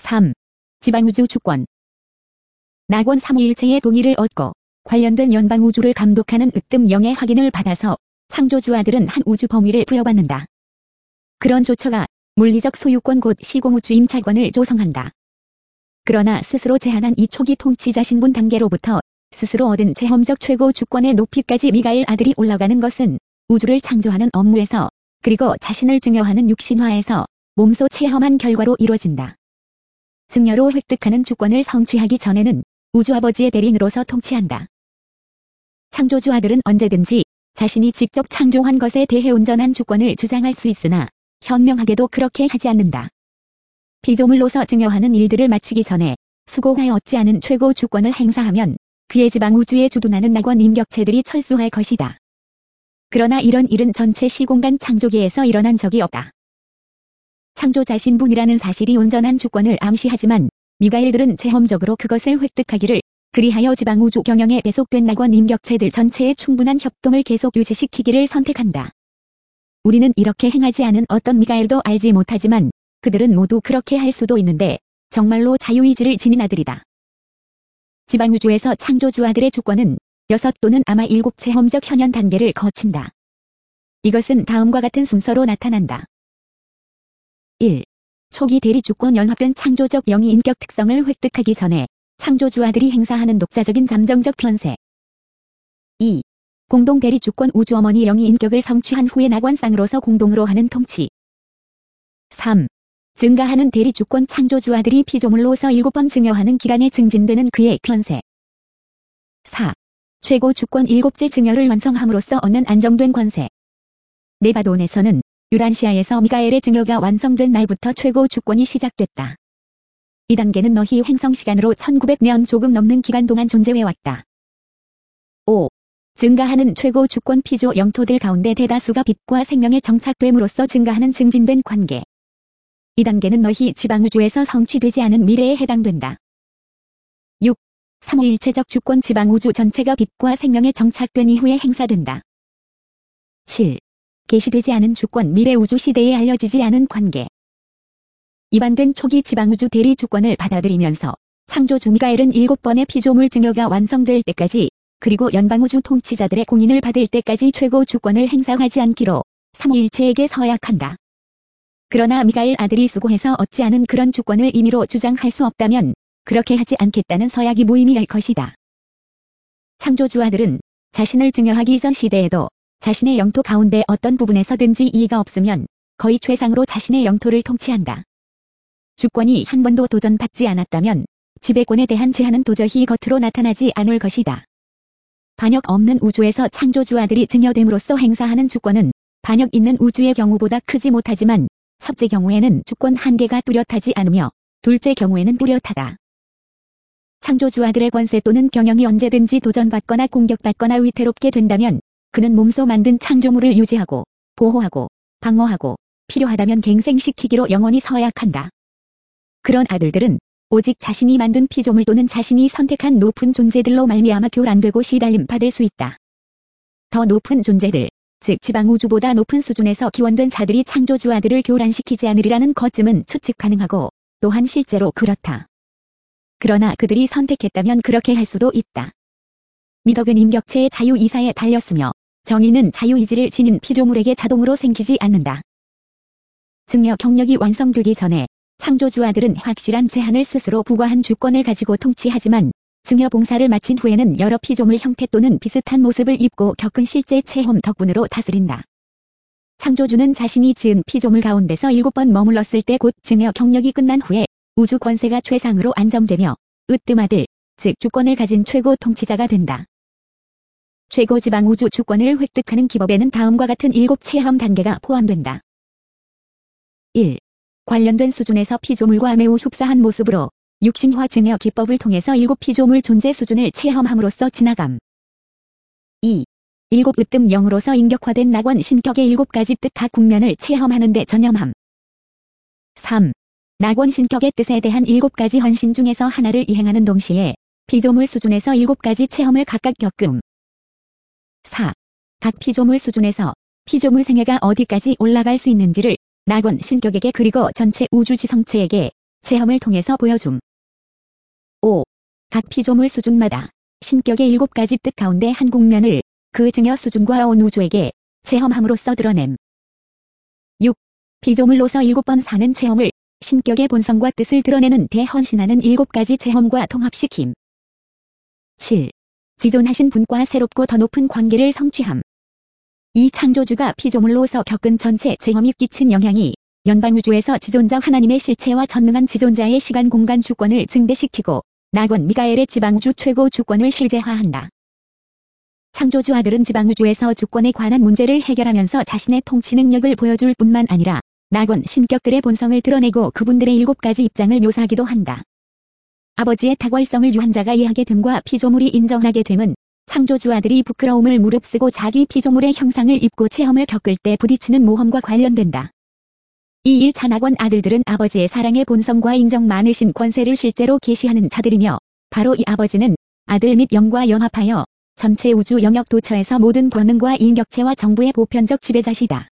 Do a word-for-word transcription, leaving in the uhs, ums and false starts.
삼. 지방우주 주권. 낙원 삼위일체의 동의를 얻고 관련된 연방우주를 감독하는 으뜸영의 확인을 받아서 창조주아들은 한 우주 범위를 부여받는다. 그런 조처가 물리적 소유권 곧 시공우주 임차권을 조성한다. 그러나 스스로 제한한 이 초기 통치자 신분 단계로부터 스스로 얻은 체험적 최고 주권의 높이까지 미가엘 아들이 올라가는 것은 우주를 창조하는 업무에서 그리고 자신을 증여하는 육신화에서 몸소 체험한 결과로 이루어진다. 증여로 획득하는 주권을 성취하기 전에는 우주 아버지의 대리인으로서 통치한다. 창조주 아들은 언제든지 자신이 직접 창조한 것에 대해 온전한 주권을 주장할 수 있으나 현명하게도 그렇게 하지 않는다. 피조물로서 증여하는 일들을 마치기 전에 수고하여 얻지 않은 최고 주권을 행사하면 그의 지방 우주에 주둔하는 낙원 인격체들이 철수할 것이다. 그러나 이런 일은 전체 시공간 창조계에서 일어난 적이 없다. 창조자 신분이라는 사실이 온전한 주권을 암시하지만 미가엘들은 체험적으로 그것을 획득하기를 그리하여 지방 우주 경영에 배속된 낙원 인격체들 전체의 충분한 협동을 계속 유지시키기를 선택한다. 우리는 이렇게 행하지 않은 어떤 미가엘도 알지 못하지만 그들은 모두 그렇게 할 수도 있는데 정말로 자유의지를 지닌 아들이다. 지방 우주에서 창조주 아들의 주권은 여섯 또는 아마 일곱 체험적 현현 단계를 거친다. 이것은 다음과 같은 순서로 나타난다. 일. 초기 대리주권 연합된 창조적 영의 인격 특성을 획득하기 전에 창조주 아들이 행사하는 독자적인 잠정적 편세. 이. 공동 대리주권 우주 어머니 영의 인격을 성취한 후에 낙원상으로서 공동으로 하는 통치. 삼. 증가하는 대리주권 창조주 아들이 피조물로서 일곱 번 증여하는 기간에 증진되는 그의 편세. 사. 최고 주권 일곱째 증여를 완성함으로써 얻는 안정된 권세. 네바돈에서는 유란시아에서 미가엘의 증여가 완성된 날부터 최고 주권이 시작됐다. 이 단계는 너희 행성 시간으로 천구백 년 조금 넘는 기간 동안 존재해왔다. 오. 증가하는 최고 주권 피조 영토들 가운데 대다수가 빛과 생명에 정착됨으로써 증가하는 증진된 관계. 이 단계는 너희 지방우주에서 성취되지 않은 미래에 해당된다. 육. 삼위일체적 주권 지방우주 전체가 빛과 생명에 정착된 이후에 행사된다. 칠. 계시되지 않은 주권 미래 우주 시대에 알려지지 않은 관계. 입안된 초기 지방우주 대리 주권을 받아들이면서 창조주 미가엘은 일곱 번의 피조물 증여가 완성될 때까지 그리고 연방우주 통치자들의 공인을 받을 때까지 최고 주권을 행사하지 않기로 삼위일체에게 서약한다. 그러나 미가엘 아들이 수고해서 얻지 않은 그런 주권을 임의로 주장할 수 없다면 그렇게 하지 않겠다는 서약이 무의미할 것이다. 창조주 아들은 자신을 증여하기 이전 시대에도 자신의 영토 가운데 어떤 부분에서든지 이의가 없으면 거의 최상으로 자신의 영토를 통치한다. 주권이 한 번도 도전받지 않았다면 지배권에 대한 제한은 도저히 겉으로 나타나지 않을 것이다. 반역 없는 우주에서 창조주 아들이 증여됨으로써 행사하는 주권은 반역 있는 우주의 경우보다 크지 못하지만 첫째 경우에는 주권 한계가 뚜렷하지 않으며 둘째 경우에는 뚜렷하다. 창조주 아들의 권세 또는 경영이 언제든지 도전받거나 공격받거나 위태롭게 된다면 그는 몸소 만든 창조물을 유지하고 보호하고 방어하고 필요하다면 갱생시키기로 영원히 서약한다. 그런 아들들은 오직 자신이 만든 피조물 또는 자신이 선택한 높은 존재들로 말미암아 교란되고 시달림 받을 수 있다. 더 높은 존재들, 즉 지방우주보다 높은 수준에서 기원된 자들이 창조주 아들을 교란시키지 않으리라는 것쯤은 추측 가능하고 또한 실제로 그렇다. 그러나 그들이 선택했다면 그렇게 할 수도 있다. 미덕은 인격체의 자유이사에 달렸으며 정의는 자유의지를 지닌 피조물에게 자동으로 생기지 않는다. 증여 경력이 완성되기 전에 창조주 아들은 확실한 제한을 스스로 부과한 주권을 가지고 통치하지만 증여 봉사를 마친 후에는 여러 피조물 형태 또는 비슷한 모습을 입고 겪은 실제 체험 덕분으로 다스린다. 창조주는 자신이 지은 피조물 가운데서 일곱 번 머물렀을 때 곧 증여 경력이 끝난 후에 우주 권세가 최상으로 안정되며 으뜸아들, 즉 주권을 가진 최고 통치자가 된다. 최고 지방 우주 주권을 획득하는 기법에는 다음과 같은 일곱 체험 단계가 포함된다. 일. 관련된 수준에서 피조물과 매우 흡사한 모습으로 육신화 증여 기법을 통해서 일곱 피조물 존재 수준을 체험함으로써 지나감. 이. 일곱 으뜸 영으로서 인격화된 낙원 신격의 일곱 가지 뜻 각 국면을 체험하는 데 전념함. 삼. 낙원 신격의 뜻에 대한 일곱 가지 헌신 중에서 하나를 이행하는 동시에 피조물 수준에서 일곱 가지 체험을 각각 겪음. 사. 각 피조물 수준에서 피조물 생애가 어디까지 올라갈 수 있는지를 낙원 신격에게 그리고 전체 우주지성체에게 체험을 통해서 보여줌. 오. 각 피조물 수준마다 신격의 일곱 가지 뜻 가운데 한 국면을 그 증여 수준과 온 우주에게 체험함으로써 드러냄. 육. 피조물로서 일곱 번 사는 체험을 신격의 본성과 뜻을 드러내는 대헌신하는 일곱 가지 체험과 통합시킴. 칠. 지존하신 분과 새롭고 더 높은 관계를 성취함. 이 창조주가 피조물로서 겪은 전체 체험이 끼친 영향이 연방우주에서 지존자 하나님의 실체와 전능한 지존자의 시간 공간 주권을 증대시키고 낙원 미가엘의 지방우주 최고 주권을 실제화한다. 창조주 아들은 지방우주에서 주권에 관한 문제를 해결하면서 자신의 통치 능력을 보여줄 뿐만 아니라 낙원 신격들의 본성을 드러내고 그분들의 일곱 가지 입장을 묘사하기도 한다. 아버지의 탁월성을 유한자가 이해하게 됨과 피조물이 인정하게 됨은 창조주 아들이 부끄러움을 무릅쓰고 자기 피조물의 형상을 입고 체험을 겪을 때 부딪히는 모험과 관련된다. 이 일 차 낙원 아들들은 아버지의 사랑의 본성과 인정 많으신 권세를 실제로 계시하는 자들이며 바로 이 아버지는 아들 및 영과 연합하여 전체 우주 영역 도처에서 모든 권능과 인격체와 정부의 보편적 지배자시다.